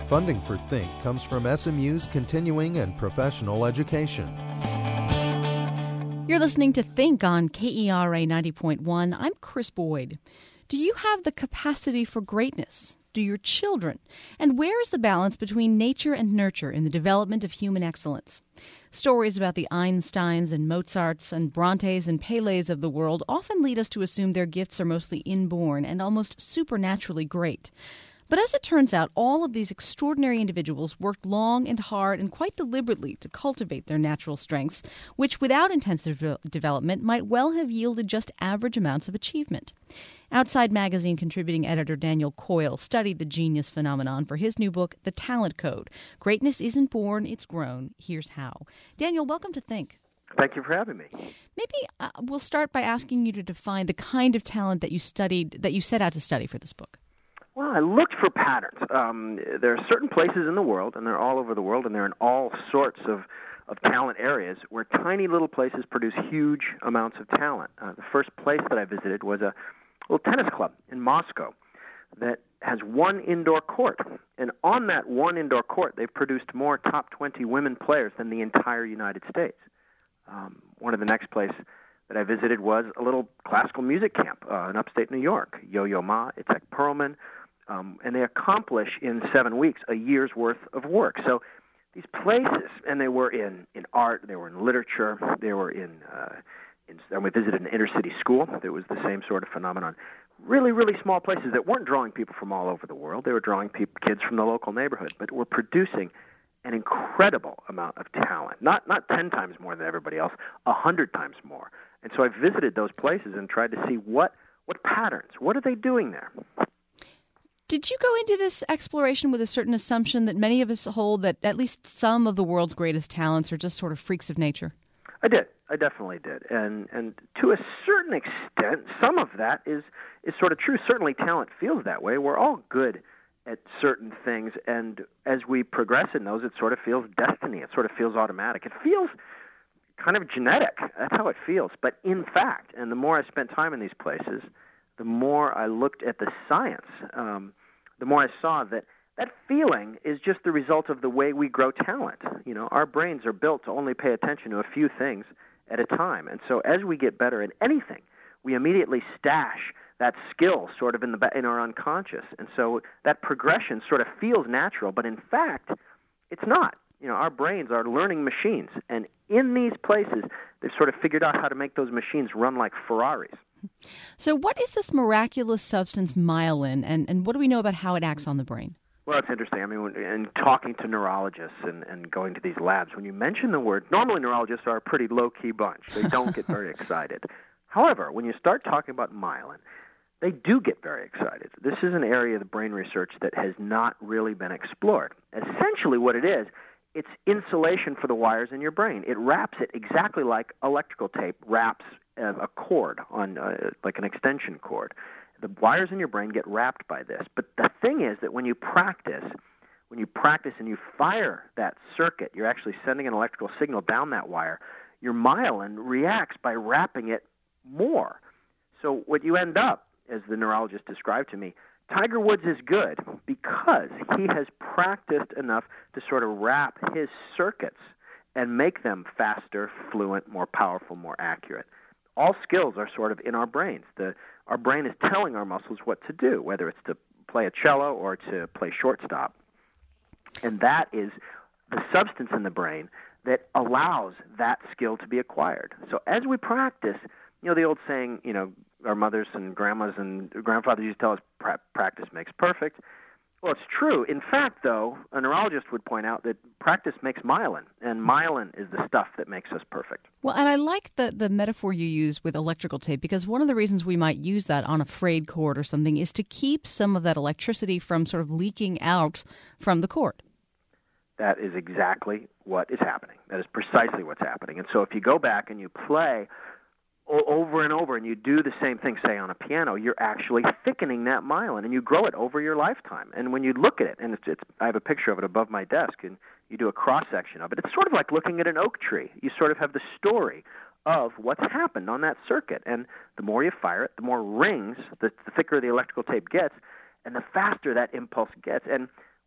Funding for Think comes from SMU's continuing and professional education. You're listening to Think on KERA 90.1. I'm Chris Boyd. Do you have the capacity for greatness? Do your children? And where is the balance between nature and nurture in the development of human excellence? Stories about the Einsteins and Mozarts and Brontes and Pelés of the world often lead us to assume their gifts are mostly inborn and almost supernaturally great. But as it turns out, all of these extraordinary individuals worked long and hard and quite deliberately to cultivate their natural strengths, which without intensive development might well have yielded just average amounts of achievement. Outside Magazine contributing editor Daniel Coyle studied the genius phenomenon for his new book, The Talent Code. Greatness isn't born, it's grown. Here's how. Daniel, welcome to Think. Thank you for having me. Maybe we'll start by asking you to define the kind of talent that you set out to study for this book. Well, I looked for patterns. There are certain places in the world, and they're all over the world, and they're in all sorts of talent areas where tiny little places produce huge amounts of talent. The first place that I visited was a little tennis club in Moscow that has one indoor court. And on that one indoor court, they've produced more top 20 women players than the entire United States. One of the next places that I visited was a little classical music camp in upstate New York. Yo-Yo Ma, Itzhak Perlman, and they accomplish in 7 weeks a year's worth of work. So these places, and they were in art, they were in literature, they were and we visited an inner-city school that was the same sort of phenomenon. Really, really small places that weren't drawing people from all over the world. They were drawing kids from the local neighborhood, but were producing an incredible amount of talent. Not 10 times more than everybody else, 100 times more. And so I visited those places and tried to see what patterns, what are they doing there? Did you go into this exploration with a certain assumption that many of us hold that at least some of the world's greatest talents are just sort of freaks of nature? I did. I definitely did. And to a certain extent, some of that is sort of true. Certainly talent feels that way. We're all good at certain things, and as we progress in those, it sort of feels destiny. It sort of feels automatic. It feels kind of genetic. That's how it feels. But in fact, and the more I spent time in these places, the more I looked at the science, the more I saw that feeling is just the result of the way we grow talent. You know, our brains are built to only pay attention to a few things at a time. And so as we get better at anything, we immediately stash that skill sort of in our unconscious. And so that progression sort of feels natural, but in fact, it's not. You know, our brains are learning machines. And in these places, they've sort of figured out how to make those machines run like Ferraris. So what is this miraculous substance myelin, and what do we know about how it acts on the brain? Well, it's interesting. I mean, in talking to neurologists and going to these labs, when you mention the word, normally neurologists are a pretty low-key bunch. They don't get very excited. However, when you start talking about myelin, they do get very excited. This is an area of the brain research that has not really been explored. Essentially what it is, it's insulation for the wires in your brain. It wraps it exactly like electrical tape wraps a cord on like an extension cord. The wires in your brain get wrapped by this. But the thing is that when you practice and you fire that circuit, you're actually sending an electrical signal down that wire. Your myelin reacts by wrapping it more. So what you end up, as the neurologist described to me, Tiger Woods is good because he has practiced enough to sort of wrap his circuits and make them faster, fluent, more powerful, more accurate. All skills are sort of in our brains. Our brain is telling our muscles what to do, whether it's to play a cello or to play shortstop. And that is the substance in the brain that allows that skill to be acquired. So as we practice, you know, the old saying, you know, our mothers and grandmas and grandfathers used to tell us practice makes perfect. Well, it's true. In fact, though, a neurologist would point out that practice makes myelin, and myelin is the stuff that makes us perfect. Well, and I like the metaphor you use with electrical tape, because one of the reasons we might use that on a frayed cord or something is to keep some of that electricity from sort of leaking out from the cord. That is exactly what is happening. That is precisely what's happening. And so if you go back and you play over and over and you do the same thing, say, on a piano, you're actually thickening that myelin, and you grow it over your lifetime. And when you look at it, and I have a picture of it above my desk, and you do a cross-section of it, it's sort of like looking at an oak tree. You sort of have the story of what's happened on that circuit. And the more you fire it, the more rings, the thicker the electrical tape gets, and the faster that impulse gets. And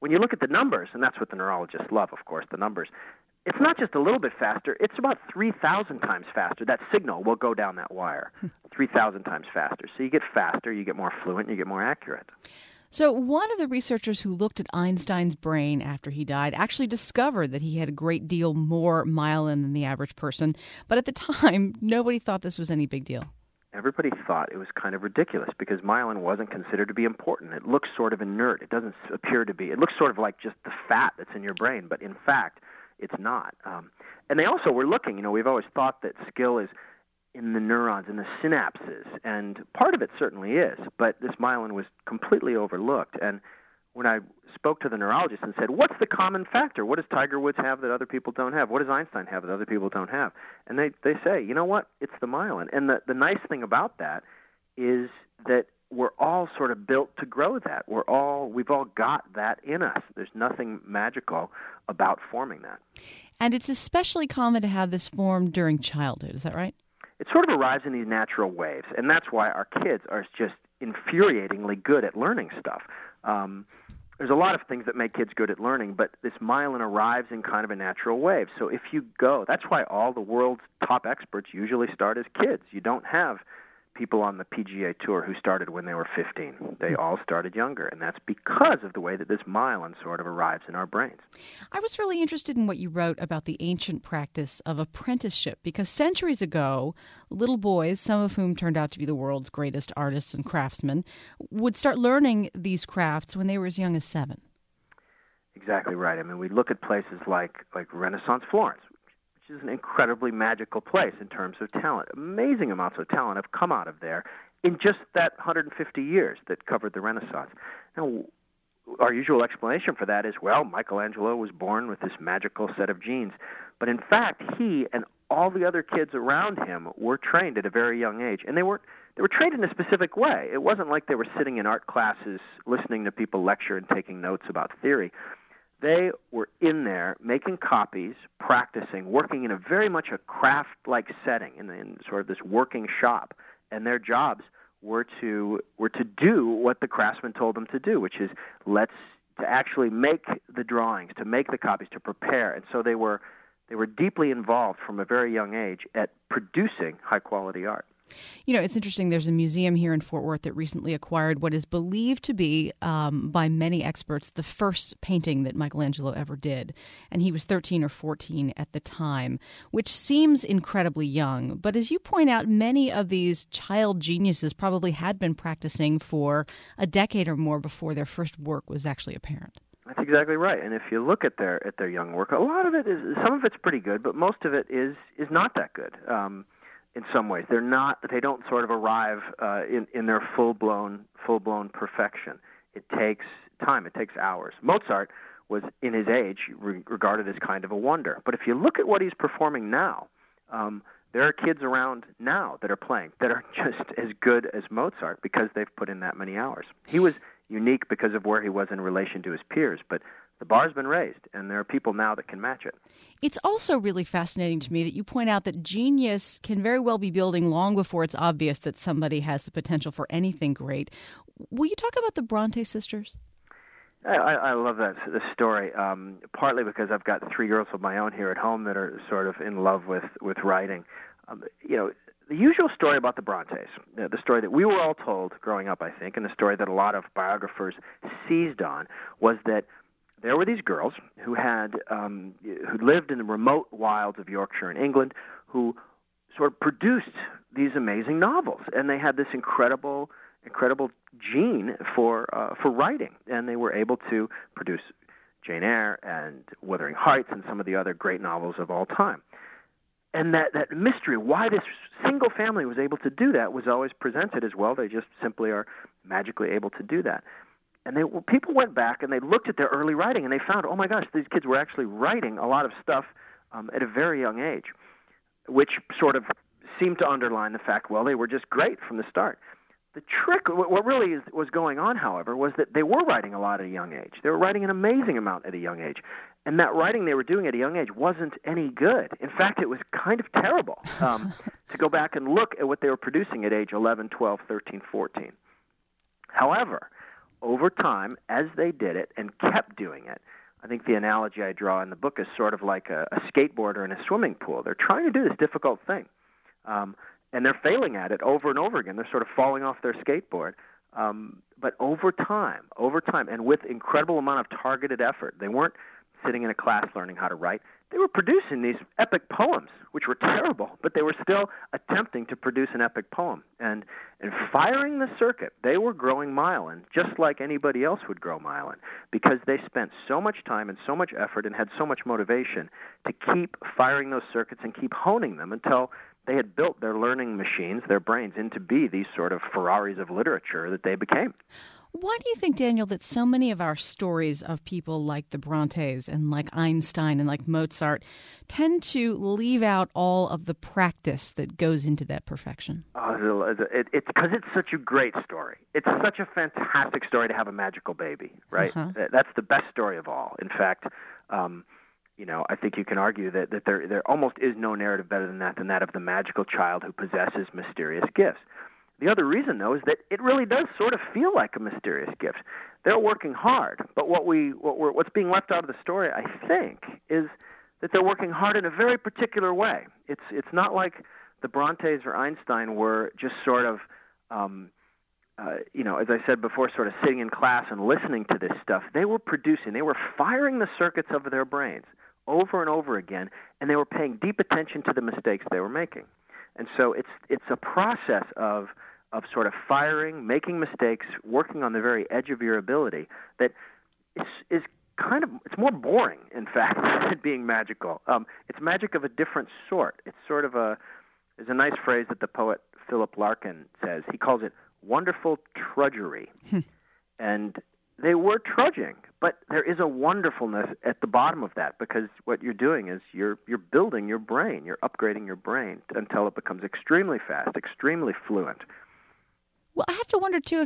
when you look at the numbers, and that's what the neurologists love, of course, the numbers, it's not just a little bit faster, it's about 3,000 times faster. That signal will go down that wire 3,000 times faster. So you get faster, you get more fluent, you get more accurate. So one of the researchers who looked at Einstein's brain after he died actually discovered that he had a great deal more myelin than the average person. But at the time, nobody thought this was any big deal. Everybody thought it was kind of ridiculous because myelin wasn't considered to be important. It looks sort of inert. It doesn't appear to be. It looks sort of like just the fat that's in your brain, but in fact, it's not. And they also were looking, we've always thought that skill is in the neurons, in the synapses, and part of it certainly is, but this myelin was completely overlooked. And when I spoke to the neurologist and said, what's the common factor? What does Tiger Woods have that other people don't have? What does Einstein have that other people don't have? And they say, you know what? It's the myelin. And the nice thing about that is that we're all sort of built to grow that. We've all got that in us. There's nothing magical about forming that. And it's especially common to have this form during childhood. Is that right? It sort of arrives in these natural waves, and that's why our kids are just infuriatingly good at learning stuff. There's a lot of things that make kids good at learning, but this myelin arrives in kind of a natural wave. So if you go, that's why all the world's top experts usually start as kids. You don't have people on the PGA Tour who started when they were 15. They all started younger, and that's because of the way that this myelin sort of arrives in our brains. I was really interested in what you wrote about the ancient practice of apprenticeship, because centuries ago, little boys, some of whom turned out to be the world's greatest artists and craftsmen, would start learning these crafts when they were as young as 7. Exactly right. I mean, we look at places like Renaissance Florence, which is an incredibly magical place in terms of talent. Amazing amounts of talent have come out of there in just that 150 years that covered the Renaissance. Now, our usual explanation for that is, well, Michelangelo was born with this magical set of genes. But in fact, he and all the other kids around him were trained at a very young age. And they were trained in a specific way. It wasn't like they were sitting in art classes, listening to people lecture and taking notes about theory. They were in there making copies, practicing, working in a very much a craft-like setting in sort of this working shop. And their jobs were to do what the craftsman told them to do, which is to actually make the drawings, to make the copies, to prepare. And so they were deeply involved from a very young age at producing high-quality art. It's interesting. There's a museum here in Fort Worth that recently acquired what is believed to be, by many experts, the first painting that Michelangelo ever did. And he was 13 or 14 at the time, which seems incredibly young. But as you point out, many of these child geniuses probably had been practicing for a decade or more before their first work was actually apparent. That's exactly right. And if you look at their young work, a lot of it is, some of it's pretty good, but most of it is not that good. In some ways, they don't sort of arrive in their full-blown perfection. It takes time. It takes hours. Mozart was, in his age, regarded as kind of a wonder. But if you look at what he's performing now, there are kids around now that are playing that are just as good as Mozart because they've put in that many hours. He was unique because of where he was in relation to his peers, but the bar's been raised, and there are people now that can match it. It's also really fascinating to me that you point out that genius can very well be building long before it's obvious that somebody has the potential for anything great. Will you talk about the Bronte sisters? I love this story, partly because I've got 3 girls of my own here at home that are sort of in love with writing. The usual story about the Brontes, the story that we were all told growing up, I think, and the story that a lot of biographers seized on, was that there were these girls who lived in the remote wilds of Yorkshire in England, who sort of produced these amazing novels, and they had this incredible gene for writing, and they were able to produce Jane Eyre and Wuthering Heights and some of the other great novels of all time. And that mystery, why this single family was able to do that, was always presented as, well, they just simply are magically able to do that. And people went back and they looked at their early writing and they found, oh my gosh, these kids were actually writing a lot of stuff at a very young age, which sort of seemed to underline the fact, well, they were just great from the start. The trick, what really was going on, however, was that they were writing a lot at a young age. They were writing an amazing amount at a young age. And that writing they were doing at a young age wasn't any good. In fact, it was kind of terrible to go back and look at what they were producing at age 11, 12, 13, 14. However, over time, as they did it and kept doing it, I think the analogy I draw in the book is sort of like a skateboarder in a swimming pool. They're trying to do this difficult thing, and they're failing at it over and over again. They're sort of falling off their skateboard. But over time, and with incredible amount of targeted effort, they weren't sitting in a class learning how to write. They were producing these epic poems, which were terrible, but they were still attempting to produce an epic poem. And firing the circuit, they were growing myelin just like anybody else would grow myelin, because they spent so much time and so much effort and had so much motivation to keep firing those circuits and keep honing them until they had built their learning machines, their brains, into be these sort of Ferraris of literature that they became. Why do you think, Daniel, that so many of our stories of people like the Brontes and like Einstein and like Mozart tend to leave out all of the practice that goes into that perfection? It's because it's such a great story. It's such a fantastic story to have a magical baby, right? Uh-huh. That's the best story of all. In fact, I think you can argue that there almost is no narrative better than that of the magical child who possesses mysterious gifts. The other reason, though, is that it really does sort of feel like a mysterious gift. They're working hard, but what's being left out of the story, I think, is that they're working hard in a very particular way. It's not like the Brontes or Einstein were just sort of, as I said before, sort of sitting in class and listening to this stuff. They were firing the circuits of their brains over and over again, and they were paying deep attention to the mistakes they were making. And so it's a process of sort of firing, making mistakes, working on the very edge of your ability that is kind of, it's more boring, in fact, than being magical. It's magic of a different sort. It's sort of there's a nice phrase that the poet Philip Larkin says. He calls it wonderful trudgery. And they were trudging, but there is a wonderfulness at the bottom of that, because what you're doing is you're building your brain, you're upgrading your brain until it becomes extremely fast, extremely fluent. Well, I have to wonder, too,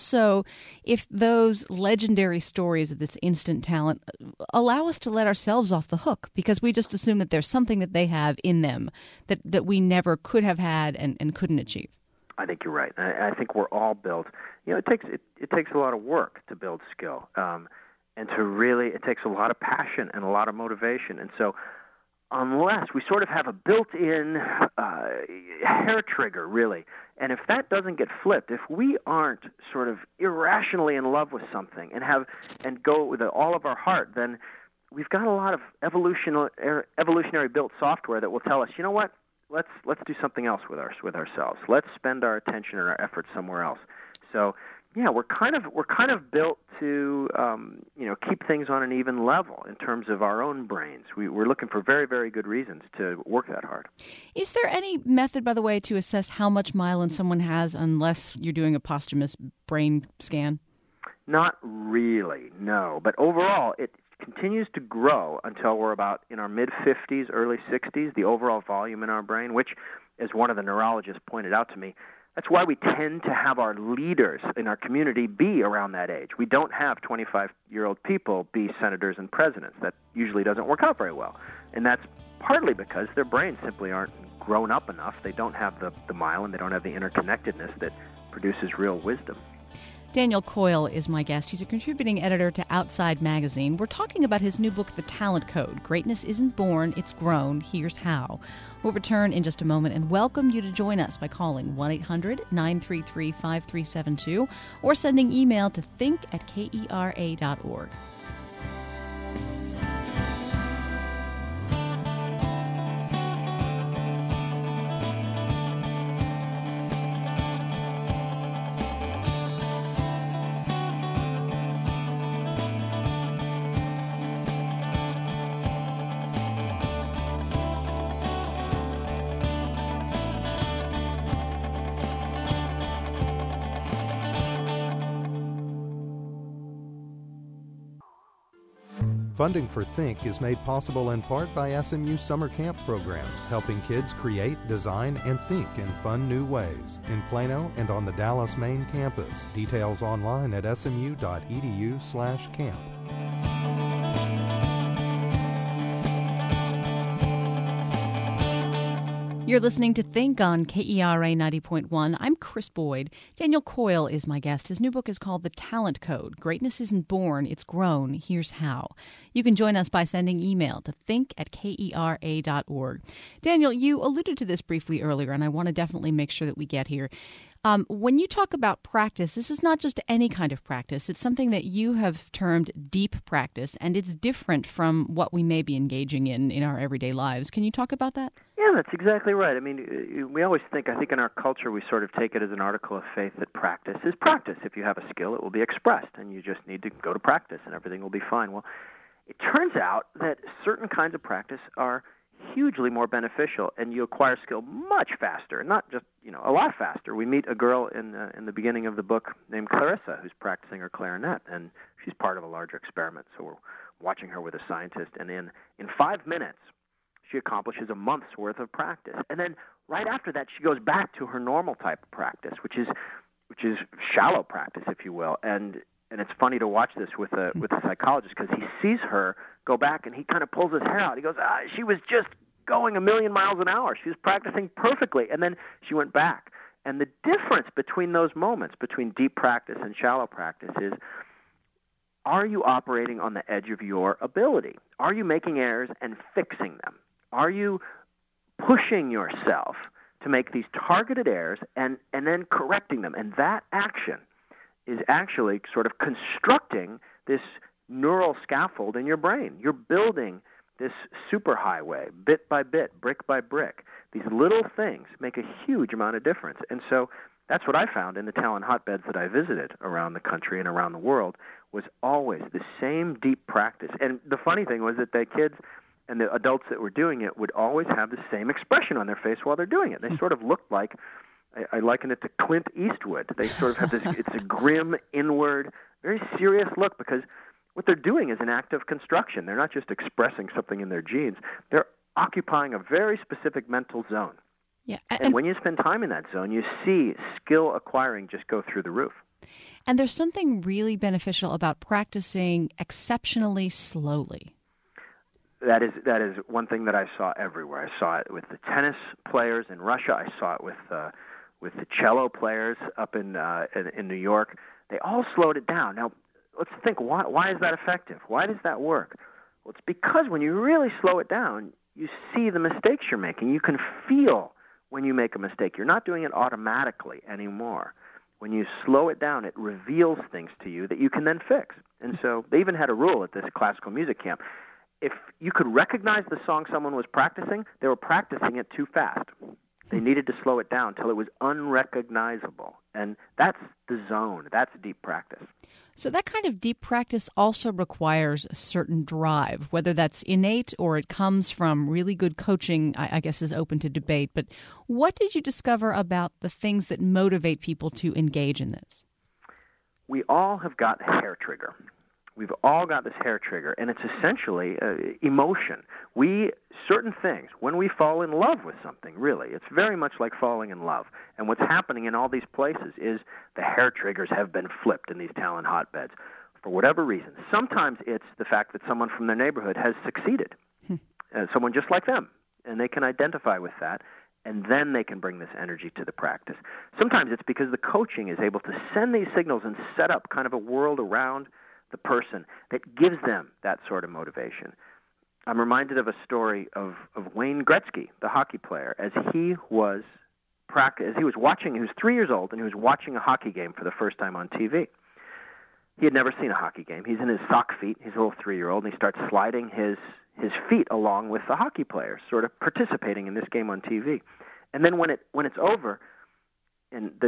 if those legendary stories of this instant talent allow us to let ourselves off the hook, because we just assume that there's something that they have in them that we never could have had and couldn't achieve. I think you're right. I think we're all built. It takes a lot of work to build skill, and it takes a lot of passion and a lot of motivation. And so, unless we sort of have a built-in hair trigger, really, and if that doesn't get flipped, if we aren't sort of irrationally in love with something and go with all of our heart, then we've got a lot of evolutionary built software that will tell us, you know what? Let's do something else with ourselves. Let's spend our attention and our effort somewhere else. So, yeah, we're kind of built to keep things on an even level in terms of our own brains. We're looking for very, very good reasons to work that hard. Is there any method, by the way, to assess how much myelin someone has unless you're doing a posthumous brain scan? Not really, no. But overall, it continues to grow until we're about in our mid-50s, early 60s, the overall volume in our brain, which, as one of the neurologists pointed out to me, that's why we tend to have our leaders in our community be around that age. We don't have 25-year-old people be senators and presidents. That usually doesn't work out very well. And that's partly because their brains simply aren't grown up enough. They don't have the myelin. They don't have the interconnectedness that produces real wisdom. Daniel Coyle is my guest. He's a contributing editor to Outside Magazine. We're talking about his new book, The Talent Code. Greatness isn't born, it's grown. Here's how. We'll return in just a moment and welcome you to join us by calling 1-800-933-5372 or sending email to think@kera.org. Funding for Think is made possible in part by SMU summer camp programs, helping kids create, design, and think in fun new ways in Plano and on the Dallas main campus. Details online at smu.edu/camp. You're listening to Think on KERA 90.1. I'm Chris Boyd. Daniel Coyle is my guest. His new book is called The Talent Code. Greatness isn't born, it's grown. Here's how. You can join us by sending email to think@kera.org. Daniel, you alluded to this briefly earlier, and I want to definitely make sure that we get here. When you talk about practice, this is not just any kind of practice. It's something that you have termed deep practice, and it's different from what we may be engaging in our everyday lives. Can you talk about that? Yeah, that's exactly right. I mean, we always think, I think in our culture, we sort of take it as an article of faith that practice is practice. If you have a skill, it will be expressed, and you just need to go to practice, and everything will be fine. Well, it turns out that certain kinds of practice are hugely more beneficial, and you acquire skill much faster, not just, a lot faster. We meet a girl in the beginning of the book named Clarissa who's practicing her clarinet, and she's part of a larger experiment, so we're watching her with a scientist, and in 5 minutes, she accomplishes a month's worth of practice. And then right after that, she goes back to her normal type of practice, which is shallow practice, if you will. And it's funny to watch this with a psychologist, because he sees her go back and he kind of pulls his hair out. He goes, she was just going a million miles an hour. She was practicing perfectly. And then she went back. And the difference between those moments, between deep practice and shallow practice, is, are you operating on the edge of your ability? Are you making errors and fixing them? Are you pushing yourself to make these targeted errors and then correcting them? And that action is actually sort of constructing this neural scaffold in your brain. You're building this superhighway bit by bit, brick by brick. These little things make a huge amount of difference. And so that's what I found in the talent hotbeds that I visited around the country and around the world, was always the same deep practice. And the funny thing was that the kids and the adults that were doing it would always have the same expression on their face while they're doing it. They sort of looked like, I liken it to Clint Eastwood. They sort of have this, it's a grim, inward, very serious look, because what they're doing is an act of construction. They're not just expressing something in their genes. They're occupying a very specific mental zone. Yeah, and when you spend time in that zone, you see skill acquiring just go through the roof. And there's something really beneficial about practicing exceptionally slowly. That is one thing that I saw everywhere. I saw it with the tennis players in Russia. I saw it with the cello players up in New York. They all slowed it down. Now, let's think, why is that effective? Why does that work? Well, it's because when you really slow it down, you see the mistakes you're making. You can feel when you make a mistake. You're not doing it automatically anymore. When you slow it down, it reveals things to you that you can then fix. And so they even had a rule at this classical music camp. If you could recognize the song someone was practicing, they were practicing it too fast. They needed to slow it down till it was unrecognizable. And that's the zone. That's deep practice. So that kind of deep practice also requires a certain drive, whether that's innate or it comes from really good coaching, I guess is open to debate. But what did you discover about the things that motivate people to engage in this? We all have got a hair trigger. We've all got this hair trigger, and it's essentially emotion. Certain things, when we fall in love with something, really, it's very much like falling in love. And what's happening in all these places is the hair triggers have been flipped in these talent hotbeds for whatever reason. Sometimes it's the fact that someone from their neighborhood has succeeded, someone just like them, and they can identify with that, and then they can bring this energy to the practice. Sometimes it's because the coaching is able to send these signals and set up kind of a world around the person that gives them that sort of motivation. I'm reminded of a story of Wayne Gretzky, the hockey player, as he was watching. He was 3 years old, and he was watching a hockey game for the first time on TV. He had never seen a hockey game. He's in his sock feet. He's a little 3-year-old, and he starts sliding his feet along with the hockey players, sort of participating in this game on TV. And then when it's over, and the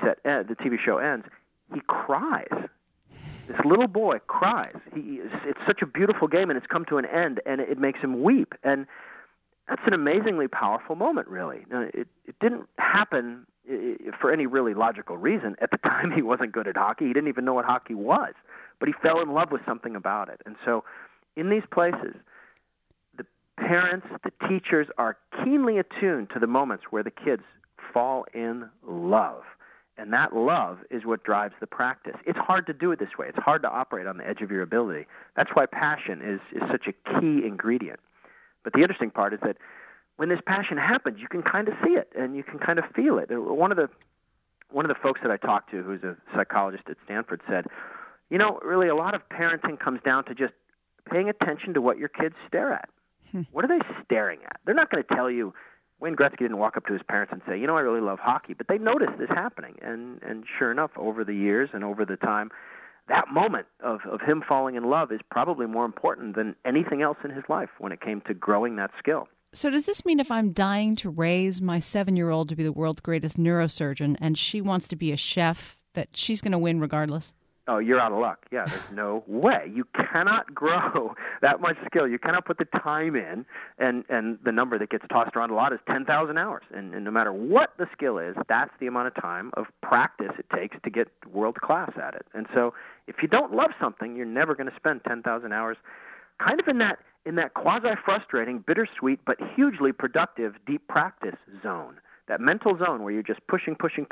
TV show ends, he cries. This little boy cries. It's such a beautiful game, and it's come to an end, and it makes him weep. And that's an amazingly powerful moment, really. Now, it didn't happen for any really logical reason. At the time, he wasn't good at hockey. He didn't even know what hockey was, but he fell in love with something about it. And so in these places, the parents, the teachers are keenly attuned to the moments where the kids fall in love. And that love is what drives the practice. It's hard to do it this way. It's hard to operate on the edge of your ability. That's why passion is such a key ingredient. But the interesting part is that when this passion happens, you can kind of see it and you can kind of feel it. One of the folks that I talked to, who's a psychologist at Stanford, said, really a lot of parenting comes down to just paying attention to what your kids stare at. What are they staring at? They're not going to tell you. Wayne Gretzky didn't walk up to his parents and say, I really love hockey. But they noticed this happening. And sure enough, over the years and over the time, that moment of him falling in love is probably more important than anything else in his life when it came to growing that skill. So does this mean if I'm dying to raise my 7-year-old to be the world's greatest neurosurgeon and she wants to be a chef, that she's going to win regardless? Oh, you're out of luck. Yeah, there's no way. You cannot grow that much skill. You cannot put the time in, and the number that gets tossed around a lot is 10,000 hours. And no matter what the skill is, that's the amount of time of practice it takes to get world class at it. And so if you don't love something, you're never going to spend 10,000 hours kind of in that quasi-frustrating, bittersweet, but hugely productive deep practice zone, that mental zone where you're just pushing.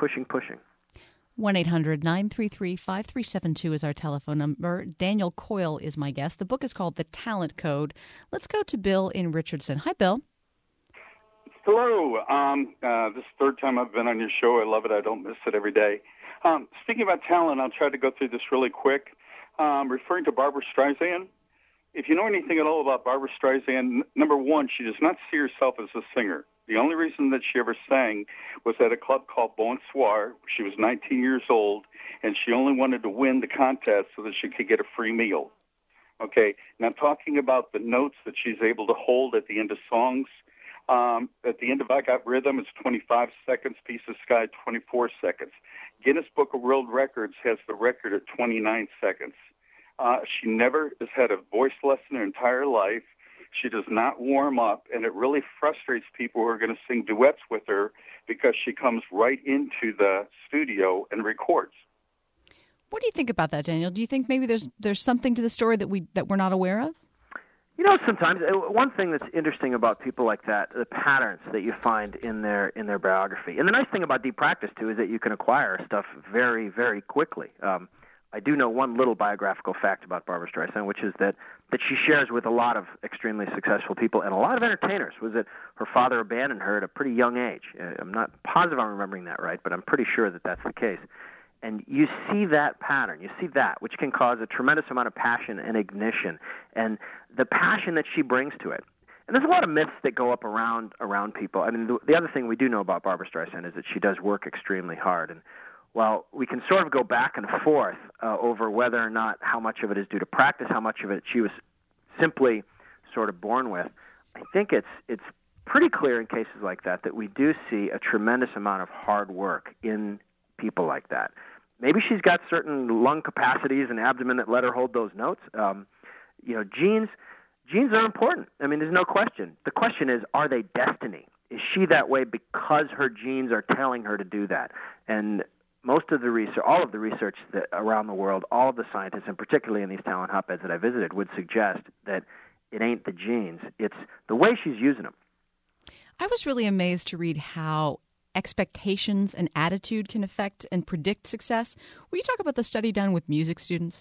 1-800-933-5372 is our telephone number. Daniel Coyle is my guest. The book is called The Talent Code. Let's go to Bill in Richardson. Hi, Bill. Hello. This is the third time I've been on your show. I love it. I don't miss it every day. Speaking about talent, I'll try to go through this really quick. Referring to Barbra Streisand, if you know anything at all about Barbra Streisand, number one, she does not see herself as a singer. The only reason that she ever sang was at a club called Bonsoir. She was 19 years old, and she only wanted to win the contest so that she could get a free meal. Okay, now talking about the notes that she's able to hold at the end of songs, at the end of I Got Rhythm, it's 25 seconds, Piece of Sky, 24 seconds. Guinness Book of World Records has the record at 29 seconds. She never has had a voice lesson her entire life. She does not warm up, and it really frustrates people who are going to sing duets with her because she comes right into the studio and records. What do you think about that, Daniel? Do you think maybe there's something to the story that we're not aware of? Sometimes one thing that's interesting about people like that, the patterns that you find in their biography, and the nice thing about deep practice too is that you can acquire stuff very, very quickly. I do know one little biographical fact about Barbra Streisand, which is that she shares with a lot of extremely successful people and a lot of entertainers, was that her father abandoned her at a pretty young age. I'm not positive I'm remembering that right, but I'm pretty sure that that's the case. And you see that pattern. You see that, which can cause a tremendous amount of passion and ignition, and the passion that she brings to it. And there's a lot of myths that go up around people. I mean, the other thing we do know about Barbra Streisand is that she does work extremely hard. And while we can sort of go back and forth over whether or not how much of it is due to practice, how much of it she was simply sort of born with, I think it's pretty clear in cases like that we do see a tremendous amount of hard work in people like that. Maybe she's got certain lung capacities and abdomen that let her hold those notes. Genes are important. I mean, there's no question. The question is, are they destiny? Is she that way because her genes are telling her to do that? And most of the research, all of the research that around the world, all of the scientists, and particularly in these talent hotbeds that I visited, would suggest that it ain't the genes. It's the way she's using them. I was really amazed to read how expectations and attitude can affect and predict success. Will you talk about the study done with music students?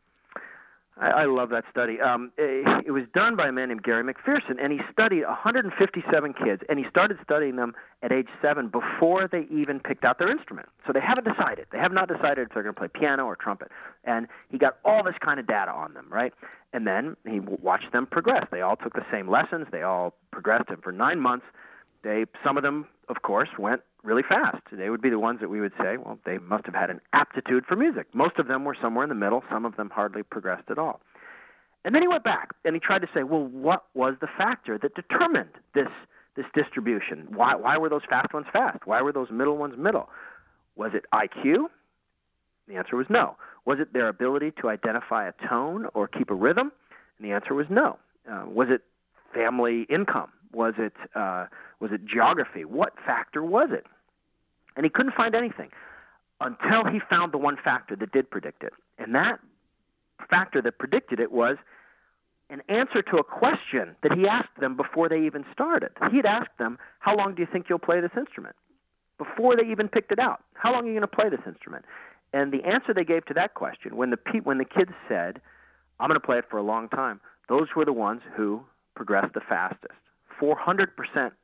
I love that study. It was done by a man named Gary McPherson, and he studied 157 kids, and he started studying them at age 7 before they even picked out their instrument. So they haven't decided. They have not decided if they're going to play piano or trumpet. And he got all this kind of data on them, right? And then he watched them progress. They all took the same lessons. They all progressed, and for 9 months, some of them, of course, went really fast. They would be the ones that we would say, well, they must have had an aptitude for music. Most of them were somewhere in the middle. Some of them hardly progressed at all. And then he went back, and he tried to say, well, what was the factor that determined this distribution? Why were those fast ones fast? Why were those middle ones middle? Was it IQ? The answer was no. Was it their ability to identify a tone or keep a rhythm? And the answer was no. Was it family income? Was it geography? What factor was it? And he couldn't find anything until he found the one factor that did predict it. And that factor that predicted it was an answer to a question that he asked them before they even started. He had asked them, how long do you think you'll play this instrument? Before they even picked it out. How long are you going to play this instrument? And the answer they gave to that question, when the kids said, I'm going to play it for a long time, those were the ones who progressed the fastest. 400%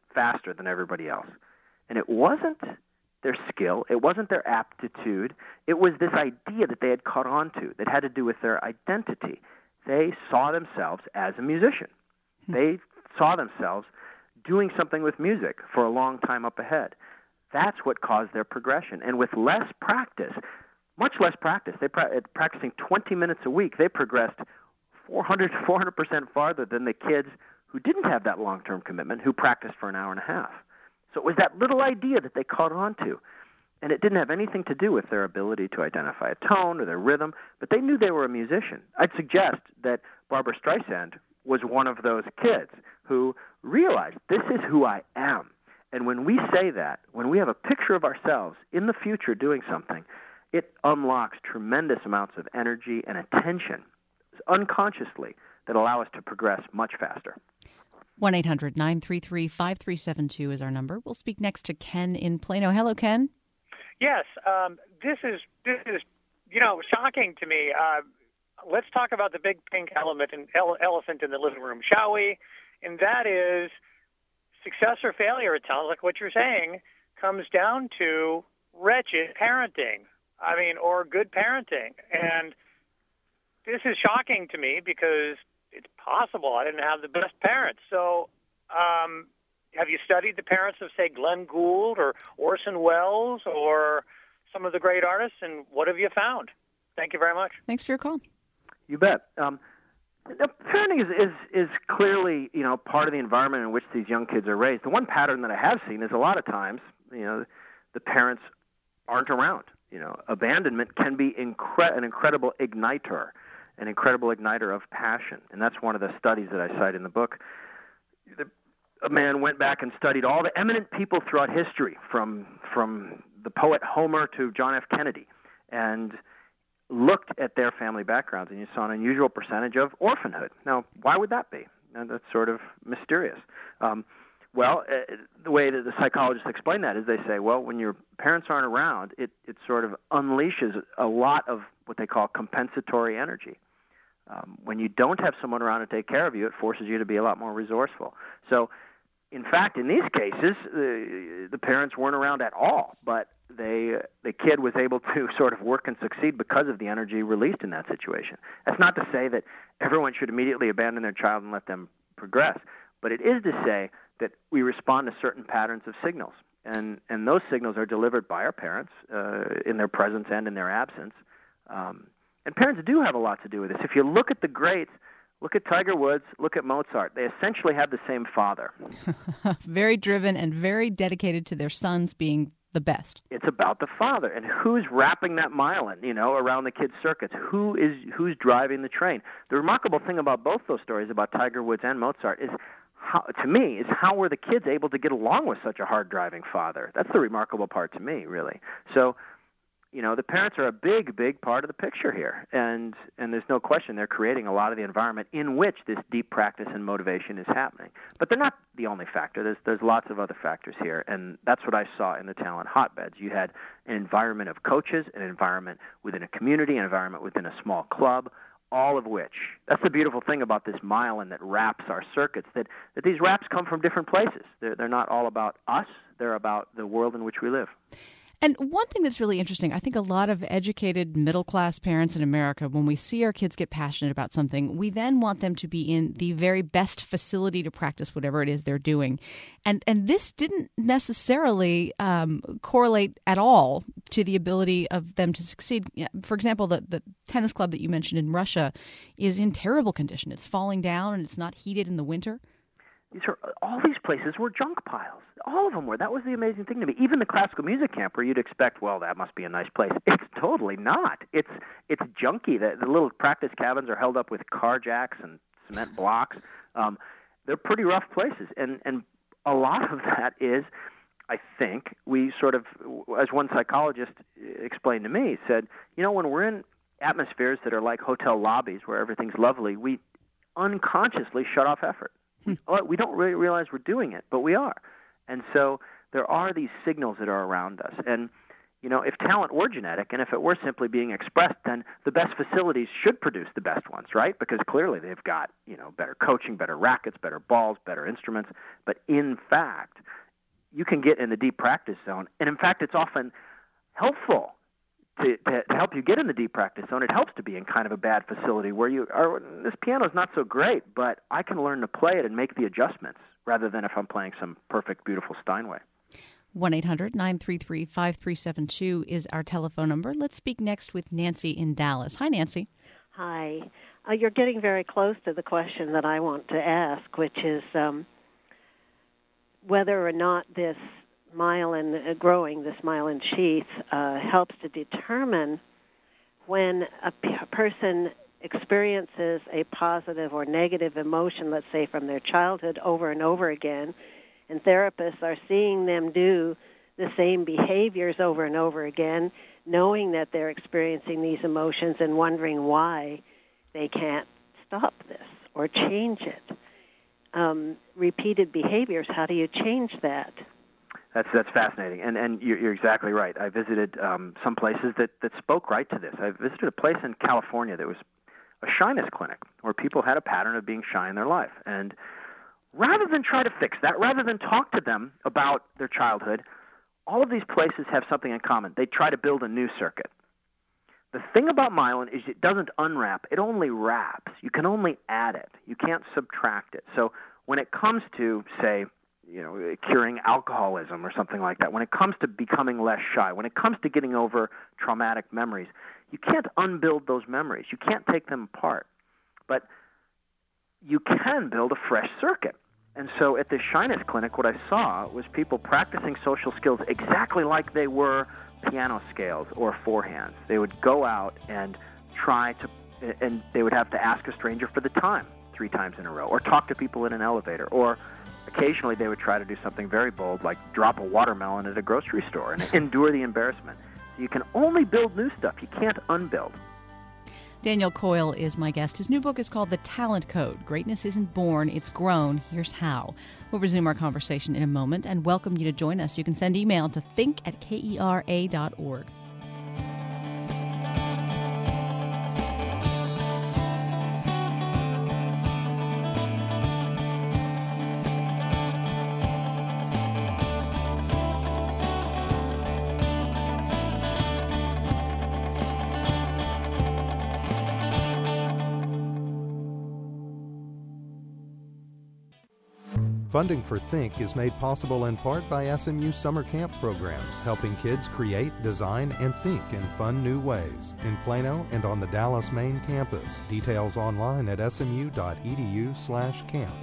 faster than everybody else. And it wasn't their skill, it wasn't their aptitude, it was this idea that they had caught on to that had to do with their identity. They saw themselves as a musician. They saw themselves doing something with music for a long time up ahead. That's what caused their progression. And with less practice, much less practice, practicing 20 minutes a week, they progressed 400% farther than the kids who didn't have that long-term commitment, who practiced for an hour and a half. So it was that little idea that they caught on to. And it didn't have anything to do with their ability to identify a tone or their rhythm, but they knew they were a musician. I'd suggest that Barbra Streisand was one of those kids who realized, this is who I am. And when we say that, when we have a picture of ourselves in the future doing something, it unlocks tremendous amounts of energy and attention unconsciously that allow us to progress much faster. 1-800-933-5372 is our number. We'll speak next to Ken in Plano. Hello, Ken. Yes, this is shocking to me. Let's talk about the big pink elephant in the living room, shall we? And that is success or failure. It sounds like what you're saying comes down to wretched parenting. Or good parenting. And this is shocking to me because it's possible I didn't have the best parents. So have you studied the parents of, say, Glenn Gould or Orson Welles or some of the great artists, and what have you found? Thank you very much. Thanks for your call. You bet. Parenting is clearly, part of the environment in which these young kids are raised. The one pattern that I have seen is a lot of times, the parents aren't around. Abandonment can be an incredible igniter of passion. And that's one of the studies that I cite in the book. A man went back and studied all the eminent people throughout history, from the poet Homer to John F. Kennedy, and looked at their family backgrounds, and you saw an unusual percentage of orphanhood. Now, why would that be? That's sort of mysterious. The way that the psychologists explain that is they say, well, when your parents aren't around, it sort of unleashes a lot of what they call compensatory energy. When you don't have someone around to take care of you, it forces you to be a lot more resourceful. So, in fact, in these cases, the parents weren't around at all, but the kid was able to sort of work and succeed because of the energy released in that situation. That's not to say that everyone should immediately abandon their child and let them progress, but it is to say that we respond to certain patterns of signals, and those signals are delivered by our parents in their presence and in their absence. And parents do have a lot to do with this. If you look at the greats, look at Tiger Woods, look at Mozart, they essentially had the same father. Very driven and very dedicated to their sons being the best. It's about the father, and who's wrapping that myelin, around the kids' circuits. Who's driving the train? The remarkable thing about both those stories, about Tiger Woods and Mozart, is how were the kids able to get along with such a hard-driving father? That's the remarkable part to me, really. So, the parents are a big, big part of the picture here, and there's no question they're creating a lot of the environment in which this deep practice and motivation is happening. But they're not the only factor. There's lots of other factors here, and that's what I saw in the talent hotbeds. You had an environment of coaches, an environment within a community, an environment within a small club, all of which, that's the beautiful thing about this myelin that wraps our circuits, that these wraps come from different places. They're not all about us. They're about the world in which we live. And one thing that's really interesting, I think a lot of educated middle-class parents in America, when we see our kids get passionate about something, we then want them to be in the very best facility to practice whatever it is they're doing. And this didn't necessarily correlate at all to the ability of them to succeed. For example, the tennis club that you mentioned in Russia is in terrible condition. It's falling down and it's not heated in the winter. All these places were junk piles. All of them were. That was the amazing thing to me. Even the classical music camp, where you'd expect, well, that must be a nice place. It's totally not. It's junky. The little practice cabins are held up with car jacks and cement blocks. They're pretty rough places. And a lot of that is, I think, we sort of, as one psychologist explained to me, said, when we're in atmospheres that are like hotel lobbies where everything's lovely, we unconsciously shut off effort. We don't really realize we're doing it, but we are. And so there are these signals that are around us. And if talent were genetic and if it were simply being expressed, then the best facilities should produce the best ones, right? Because clearly they've got, better coaching, better rackets, better balls, better instruments. But in fact, you can get in the deep practice zone. And in fact, it's often helpful to help you get in the deep practice zone. It helps to be in kind of a bad facility where this piano's not so great, but I can learn to play it and make the adjustments rather than if I'm playing some perfect, beautiful Steinway. 1-800-933-5372 is our telephone number. Let's speak next with Nancy in Dallas. Hi, Nancy. Hi. You're getting very close to the question that I want to ask, which is whether or not this myelin sheath helps to determine when a person experiences a positive or negative emotion, let's say from their childhood, over and over again, and therapists are seeing them do the same behaviors over and over again, knowing that they're experiencing these emotions and wondering why they can't stop this or change it. Repeated behaviors, how do you change that? That's fascinating, and you're exactly right. I visited some places that spoke right to this. I visited a place in California that was a shyness clinic where people had a pattern of being shy in their life. And rather than try to fix that, rather than talk to them about their childhood, all of these places have something in common. They try to build a new circuit. The thing about myelin is it doesn't unwrap. It only wraps. You can only add it. You can't subtract it. So when it comes to, say, curing alcoholism or something like that, when it comes to becoming less shy, when it comes to getting over traumatic memories, you can't unbuild those memories. You can't take them apart. But you can build a fresh circuit. And so at this shyness clinic, what I saw was people practicing social skills exactly like they were piano scales or forehands. They would go out and and they would have to ask a stranger for the time 3 times in a row, or talk to people in an elevator, or occasionally they would try to do something very bold, like drop a watermelon at a grocery store and endure the embarrassment. So you can only build new stuff. You can't unbuild. Daniel Coyle is my guest. His new book is called The Talent Code. Greatness isn't born, it's grown. Here's how. We'll resume our conversation in a moment and welcome you to join us. You can send email to think@kera.org. Funding for Think is made possible in part by SMU summer camp programs, helping kids create, design, and think in fun new ways in Plano and on the Dallas main campus. Details online at smu.edu/camp.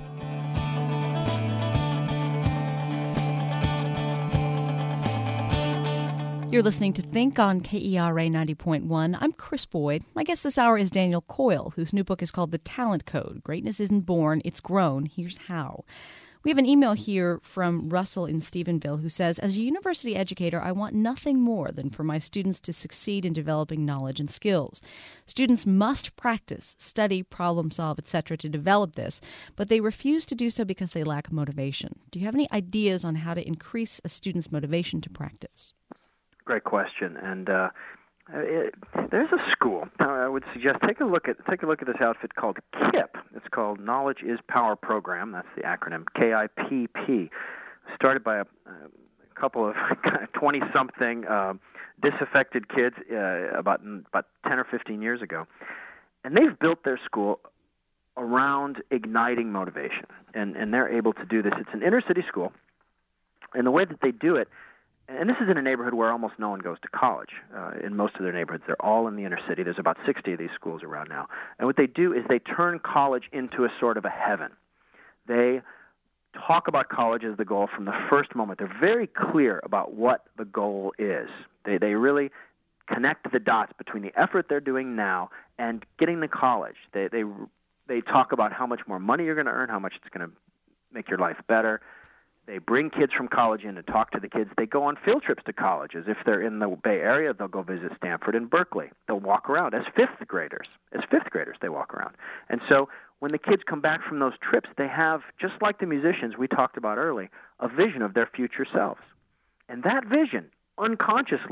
You're listening to Think on KERA 90.1. I'm Chris Boyd. My guest this hour is Daniel Coyle, whose new book is called The Talent Code. Greatness isn't born, it's grown. Here's how. We have an email here from Russell in Stephenville who says, as a university educator, I want nothing more than for my students to succeed in developing knowledge and skills. Students must practice, study, problem solve, etc. to develop this, but they refuse to do so because they lack motivation. Do you have any ideas on how to increase a student's motivation to practice? Great question, and there's a school. I would suggest take a look at this outfit called KIPP. It's called Knowledge is Power Program. That's the acronym KIPP. Started by a couple of 20-something disaffected kids about 10 or 15 years ago, and they've built their school around igniting motivation, and they're able to do this. It's an inner-city school, and the way that they do it. And this is in a neighborhood where almost no one goes to college. In most of their neighborhoods, they're all in the inner city. There's about 60 of these schools around now. And what they do is they turn college into a sort of a heaven. They talk about college as the goal from the first moment. They're very clear about what the goal is. They really connect the dots between the effort they're doing now and getting to college. They talk about how much more money you're going to earn, how much it's going to make your life better. They bring kids from college in to talk to the kids. They go on field trips to colleges. If they're in the Bay Area, they'll go visit Stanford and Berkeley. They'll walk around as fifth graders. They walk around. And so when the kids come back from those trips, they have, just like the musicians we talked about early, a vision of their future selves. And that vision unconsciously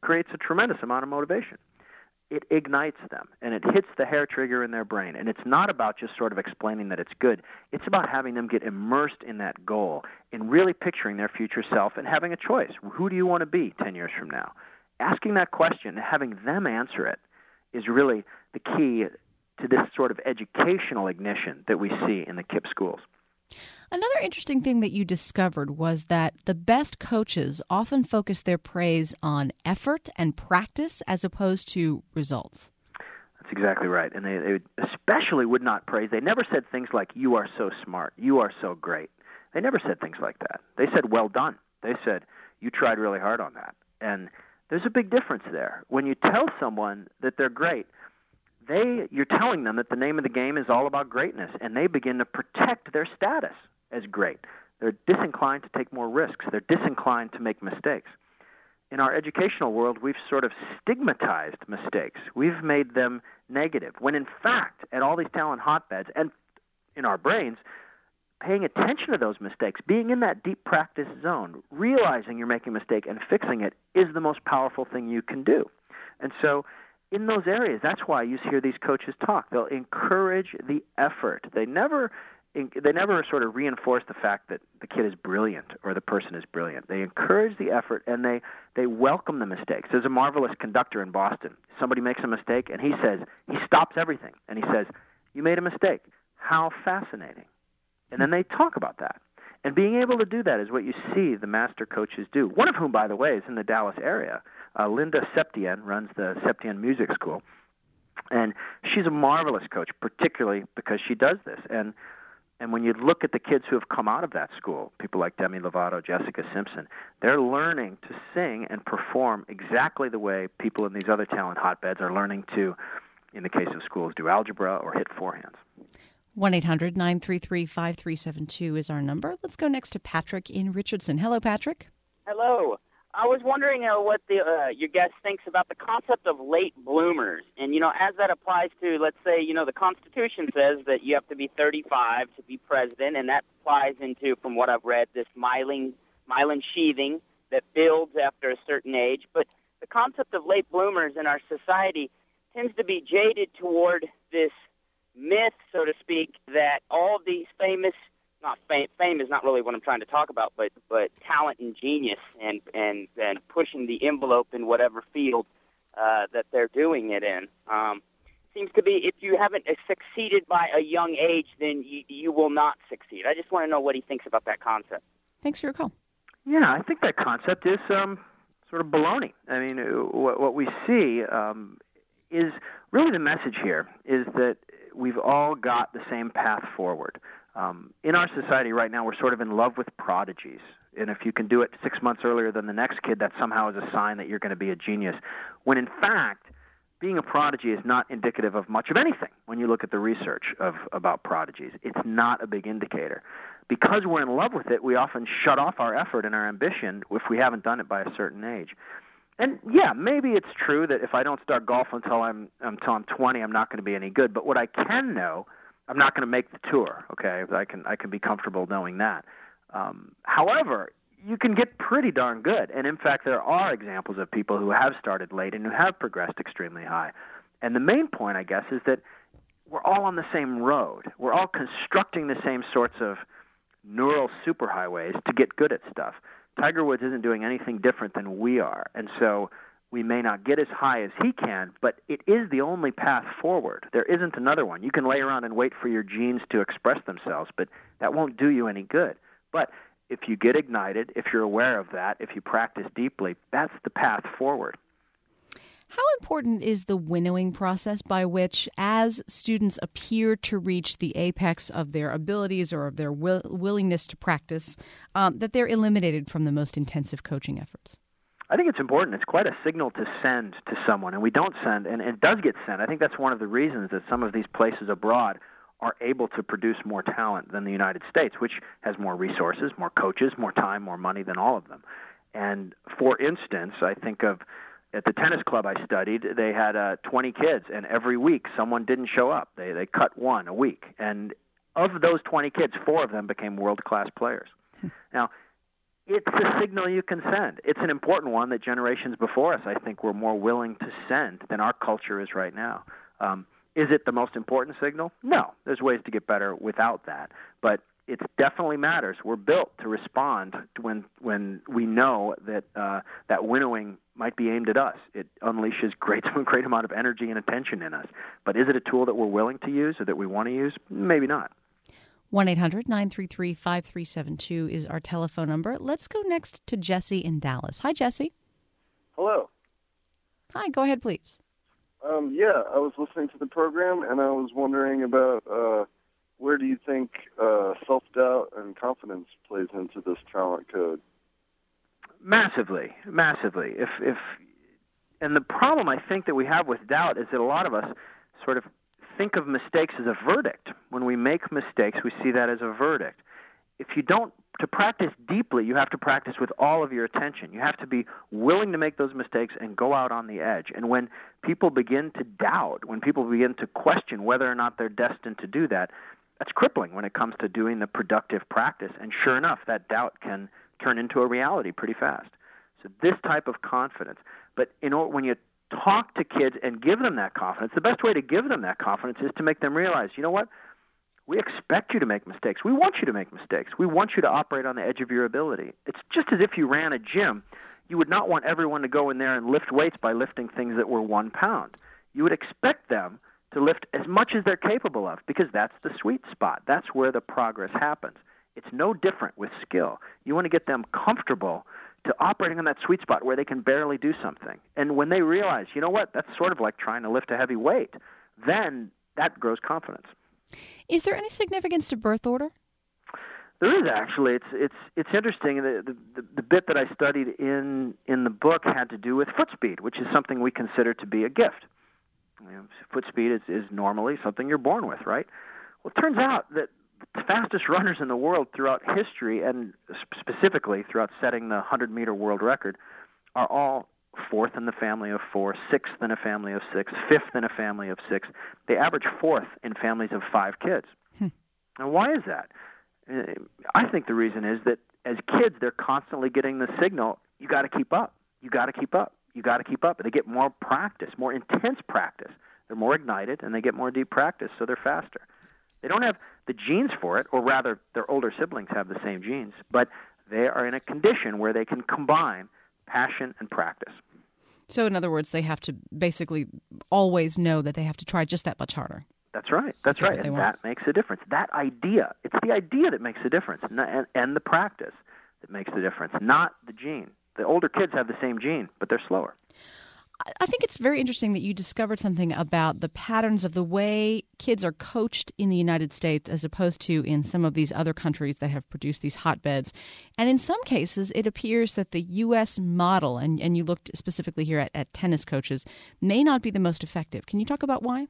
creates a tremendous amount of motivation. It ignites them, and it hits the hair trigger in their brain. And it's not about just sort of explaining that it's good. It's about having them get immersed in that goal and really picturing their future self and having a choice. Who do you want to be 10 years from now? Asking that question and having them answer it is really the key to this sort of educational ignition that we see in the KIPP schools. Another interesting thing that you discovered was that the best coaches often focus their praise on effort and practice as opposed to results. That's exactly right. And they especially would not praise. They never said things like, you are so smart, you are so great. They never said things like that. They said, well done. They said, you tried really hard on that. And there's a big difference there. When you tell someone that they're great, you're telling them that the name of the game is all about greatness, and they begin to protect their status as great. They're disinclined to take more risks. They're disinclined to make mistakes. In our educational world, we've sort of stigmatized mistakes. We've made them negative, when in fact, at all these talent hotbeds and in our brains, paying attention to those mistakes, being in that deep practice zone, realizing you're making a mistake and fixing it is the most powerful thing you can do. And so in those areas, that's why you hear these coaches talk. They'll encourage the effort. They never sort of reinforce the fact that the kid is brilliant or the person is brilliant. They encourage the effort, and they welcome the mistakes. There's a marvelous conductor in Boston. Somebody makes a mistake, and he stops everything, and he says, you made a mistake. How fascinating. And then they talk about that. And being able to do that is what you see the master coaches do, one of whom, by the way, is in the Dallas area. Linda Septien runs the Septien Music School, and she's a marvelous coach, particularly because she does this. And when you look at the kids who have come out of that school, people like Demi Lovato, Jessica Simpson, they're learning to sing and perform exactly the way people in these other talent hotbeds are learning to, in the case of schools, do algebra or hit forehands. 1-800-933-5372 is our number. Let's go next to Patrick in Richardson. Hello, Patrick. Hello. I was wondering what your guest thinks about the concept of late bloomers. And, as that applies to, let's say, the Constitution says that you have to be 35 to be president, and that applies into, from what I've read, this myelin sheathing that builds after a certain age. But the concept of late bloomers in our society tends to be jaded toward this myth, so to speak, that all of these famous, not fame is not really what I'm trying to talk about, but talent and genius and pushing the envelope in whatever field that they're doing it in. Seems to be if you haven't succeeded by a young age, then you will not succeed. I just want to know what he thinks about that concept. Thanks for your call. Yeah, I think that concept is sort of baloney. I mean, what we see is really the message here is that we've all got the same path forward. In our society right now, we're sort of in love with prodigies. And if you can do it 6 months earlier than the next kid, that somehow is a sign that you're going to be a genius. When in fact, being a prodigy is not indicative of much of anything when you look at the research about prodigies. It's not a big indicator. Because we're in love with it, we often shut off our effort and our ambition if we haven't done it by a certain age. And yeah, maybe it's true that if I don't start golf until I'm 20, I'm not going to be any good. But what I can know, I'm not going to make the tour. Okay, I can be comfortable knowing that. However, you can get pretty darn good. And in fact, there are examples of people who have started late and who have progressed extremely high. And the main point, I guess, is that we're all on the same road. We're all constructing the same sorts of neural superhighways to get good at stuff. Tiger Woods isn't doing anything different than we are. And so we may not get as high as he can, but it is the only path forward. There isn't another one. You can lay around and wait for your genes to express themselves, but that won't do you any good. But if you get ignited, if you're aware of that, if you practice deeply, that's the path forward. How important is the winnowing process by which, as students appear to reach the apex of their abilities or of their willingness to practice, that they're eliminated from the most intensive coaching efforts? I think it's important. It's quite a signal to send to someone, and we don't send, and it does get sent. I think that's one of the reasons that some of these places abroad are able to produce more talent than the United States, which has more resources, more coaches, more time, more money than all of them. And for instance, I think of at the tennis club I studied, they had 20 kids, and every week someone didn't show up. They cut one a week. And of those 20 kids, 4 of them became world-class players. Now, It's a signal you can send. It's an important one that generations before us, I think, were more willing to send than our culture is right now. Is it the most important signal? No. There's ways to get better without that. But it definitely matters. We're built to respond to when we know that that winnowing might be aimed at us. It unleashes great amount of energy and attention in us. But is it a tool that we're willing to use or that we want to use? Maybe not. 1-800-933-5372 is our telephone number. Let's go next to Jesse in Dallas. Hi, Jesse. Hello. Hi, go ahead, please. Yeah, I was listening to the program, and I was wondering about where do you think self-doubt and confidence plays into this talent code? Massively. And the problem I think that we have with doubt is that a lot of us sort of think of mistakes as a verdict. When we make mistakes, we see that as a verdict. If you don't, to practice deeply, you have to practice with all of your attention. You have to be willing to make those mistakes and go out on the edge. And when people begin to doubt, when people begin to question whether or not they're destined to do that, that's crippling when it comes to doing the productive practice. And sure enough, that doubt can turn into a reality pretty fast. So this type of confidence. But when you talk to kids and give them that confidence, the best way to give them that confidence is to make them realize, you know what? We expect you to make mistakes. We want you to make mistakes. We want you to operate on the edge of your ability. It's just as if you ran a gym. You would not want everyone to go in there and lift weights by lifting things that were 1 pound. You would expect them to lift as much as they're capable of because that's the sweet spot. That's where the progress happens. It's no different with skill. You want to get them comfortable to operating on that sweet spot where they can barely do something. And when they realize, you know what, that's sort of like trying to lift a heavy weight, then that grows confidence. Is there any significance to birth order? There is actually. It's interesting. The bit that I studied in the book had to do with foot speed, which is something we consider to be a gift. Foot speed is normally something you're born with, right? Well, it turns out that the fastest runners in the world throughout history, and specifically throughout setting the 100-meter world record, are all fourth in the family of 4, sixth in a family of 6, fifth in a family of 6. They average fourth in families of 5 kids. Now, why is that? I think the reason is that as kids, they're constantly getting the signal, you got to keep up. You got to keep up. You got to keep up. And they get more practice, more intense practice. They're more ignited, and they get more deep practice, so they're faster. They don't have the genes for it, or rather, their older siblings have the same genes, but they are in a condition where they can combine passion and practice. So, in other words, they have to basically always know that they have to try just that much harder. That's right. That's right. And that makes a difference. That idea, it's the idea that makes a difference, and the practice that makes the difference, not the gene. The older kids have the same gene, but they're slower. I think it's very interesting that you discovered something about the patterns of the way kids are coached in the United States as opposed to in some of these other countries that have produced these hotbeds. And in some cases, it appears that the U.S. model, and you looked specifically here at tennis coaches, may not be the most effective. Can you talk about why?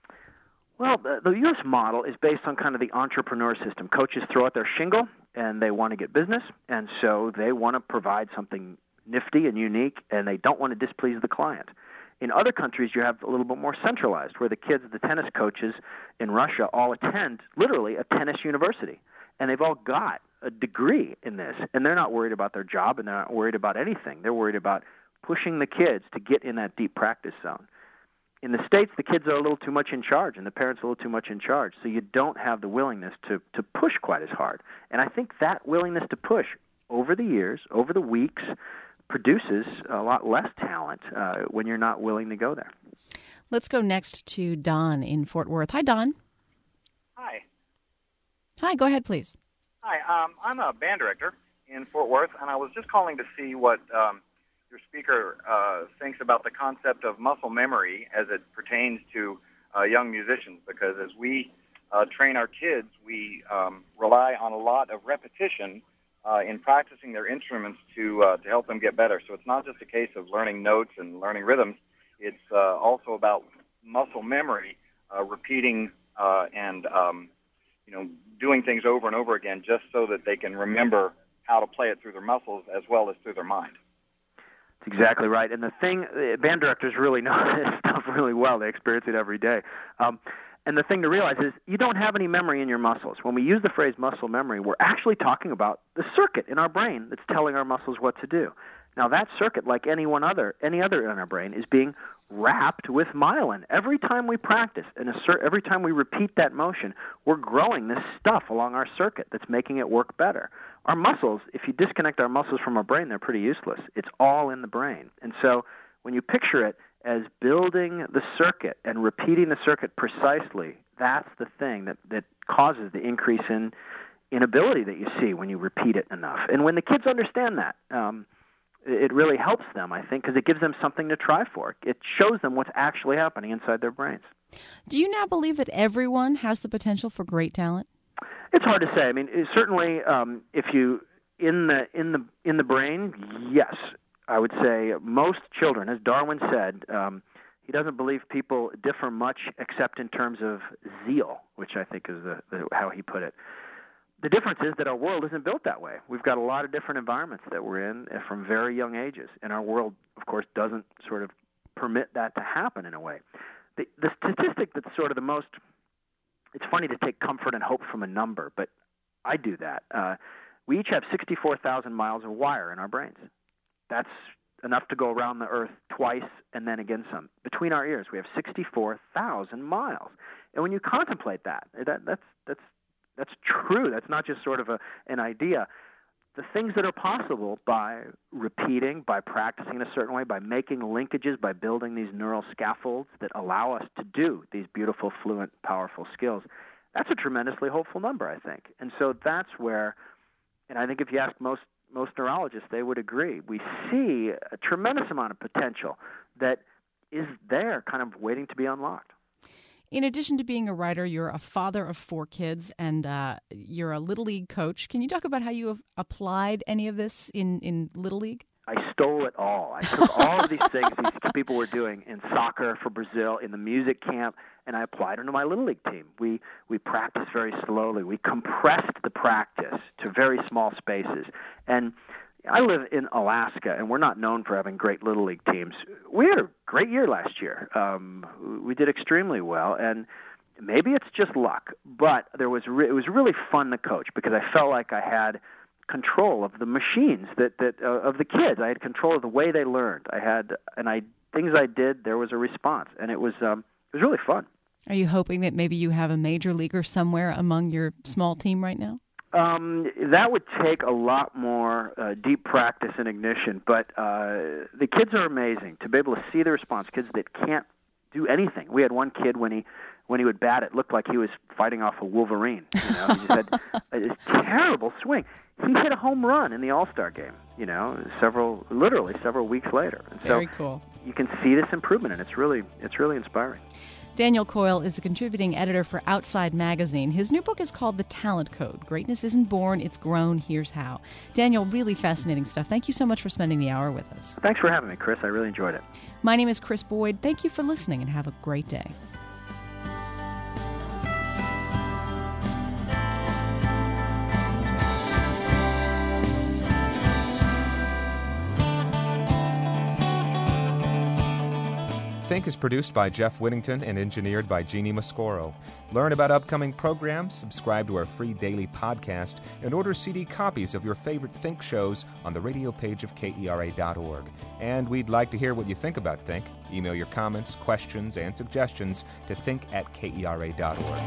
Well, the U.S. model is based on kind of the entrepreneur system. Coaches throw out their shingle, and they want to get business, and so they want to provide something nifty and unique, and they don't want to displease the client. In other countries, you have a little bit more centralized, where the kids, the tennis coaches in Russia, all attend literally a tennis university, and they've all got a degree in this, and they're not worried about their job, and they're not worried about anything. They're worried about pushing the kids to get in that deep practice zone. In the States, the kids are a little too much in charge, and the parents are a little too much in charge, so you don't have the willingness to push quite as hard. And I think that willingness to push over the years, over the weeks, produces a lot less talent when you're not willing to go there. Let's go next to Don in Fort Worth. Hi, Don. Hi. Hi, go ahead, please. Hi, I'm a band director in Fort Worth, and I was just calling to see what your speaker thinks about the concept of muscle memory as it pertains to young musicians, because as we train our kids, we rely on a lot of repetition in practicing their instruments to help them get better. So it's not just a case of learning notes and learning rhythms. It's also about muscle memory, repeating and doing things over and over again just so that they can remember how to play it through their muscles as well as through their mind. That's exactly right. And the thing, band directors really know this stuff really well. They experience it every day. And the thing to realize is you don't have any memory in your muscles. When we use the phrase muscle memory, we're actually talking about the circuit in our brain that's telling our muscles what to do. Now, that circuit, like any other in our brain, is being wrapped with myelin. Every time we practice and every time we repeat that motion, we're growing this stuff along our circuit that's making it work better. Our muscles, if you disconnect our muscles from our brain, they're pretty useless. It's all in the brain. And so when you picture it as building the circuit and repeating the circuit precisely, that's the thing that causes the increase in ability that you see when you repeat it enough. And when the kids understand that, it really helps them, I think, because it gives them something to try for. It shows them what's actually happening inside their brains. Do you now believe that everyone has the potential for great talent? It's hard to say. I mean, certainly, if you in the brain, yes, I would say most children, as Darwin said, he doesn't believe people differ much except in terms of zeal, which I think is how he put it. The difference is that our world isn't built that way. We've got a lot of different environments that we're in from very young ages, and our world, of course, doesn't sort of permit that to happen in a way. The statistic that's sort of the most, it's funny to take comfort and hope from a number, but I do that. We each have 64,000 miles of wire in our brains. That's enough to go around the Earth twice and then again some. Between our ears, we have 64,000 miles. And when you contemplate that's true. That's not just sort of an idea. The things that are possible by repeating, by practicing in a certain way, by making linkages, by building these neural scaffolds that allow us to do these beautiful, fluent, powerful skills, that's a tremendously hopeful number, I think. And so that's where, and I think if you ask most neurologists, they would agree. We see a tremendous amount of potential that is there kind of waiting to be unlocked. In addition to being a writer, you're a father of 4 kids, and you're a Little League coach. Can you talk about how you have applied any of this in Little League? I stole it all. I took all of these things these people were doing in soccer for Brazil, in the music camp, and I applied them to my Little League team. We practiced very slowly. We compressed the practice to very small spaces. And I live in Alaska, and we're not known for having great Little League teams. We had a great year last year. We did extremely well, and maybe it's just luck, but it was really fun to coach because I felt like I had control of the machines of the kids. I had control of the way they learned. Things I did, there was a response, and it was really fun. Are you hoping that maybe you have a major leaguer somewhere among your small team right now? That would take a lot more deep practice and ignition, but the kids are amazing. To be able to see the response, kids that can't do anything. We had one kid when he would bat, it looked like he was fighting off a wolverine. You know, he just had this terrible swing. He hit a home run in the All-Star game. You know, literally several weeks later. And very cool. You can see this improvement, and it's really inspiring. Daniel Coyle is a contributing editor for Outside Magazine. His new book is called The Talent Code. Greatness isn't born, it's grown. Here's how. Daniel, really fascinating stuff. Thank you so much for spending the hour with us. Thanks for having me, Chris. I really enjoyed it. My name is Chris Boyd. Thank you for listening, and have a great day. Think is produced by Jeff Whittington and engineered by Jeannie Mascoro. Learn about upcoming programs, subscribe to our free daily podcast, and order CD copies of your favorite Think shows on the radio page of KERA.org. And we'd like to hear what you think about Think. Email your comments, questions, and suggestions to think@KERA.org.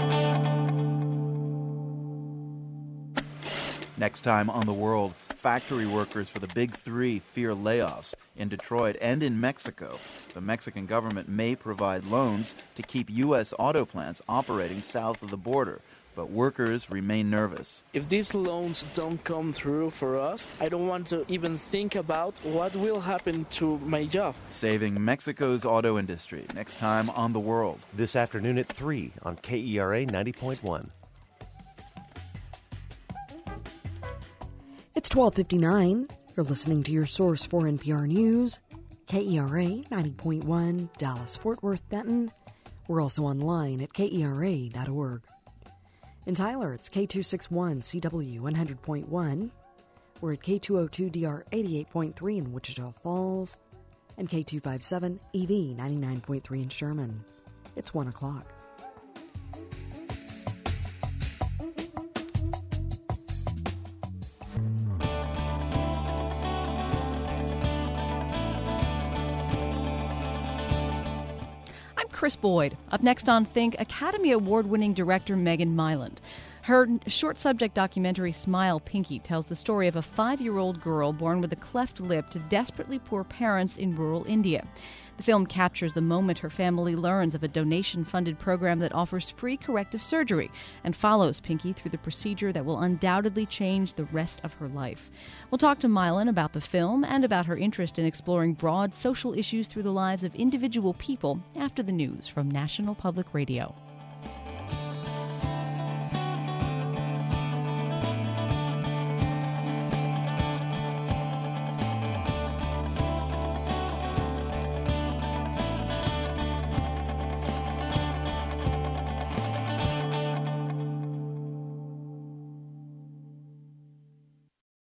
Next time on The World, factory workers for the Big Three fear layoffs in Detroit and in Mexico. The Mexican government may provide loans to keep U.S. auto plants operating south of the border, but workers remain nervous. If these loans don't come through for us, I don't want to even think about what will happen to my job. Saving Mexico's auto industry, next time on The World. This afternoon at 3 on KERA 90.1. It's 12:59. You're listening to your source for NPR News, KERA 90.1, Dallas, Fort Worth, Denton. We're also online at KERA.org. In Tyler, it's K261 CW 100.1. We're at K202DR 88.3 in Wichita Falls, and K257 EV 99.3 in Sherman. It's 1 o'clock. Chris Boyd. Up next on Think, Academy Award-winning director Megan Myland. Her short subject documentary, Smile, Pinky, tells the story of a 5-year-old girl born with a cleft lip to desperately poor parents in rural India. The film captures the moment her family learns of a donation-funded program that offers free corrective surgery and follows Pinky through the procedure that will undoubtedly change the rest of her life. We'll talk to Mylan about the film and about her interest in exploring broad social issues through the lives of individual people after the news from National Public Radio.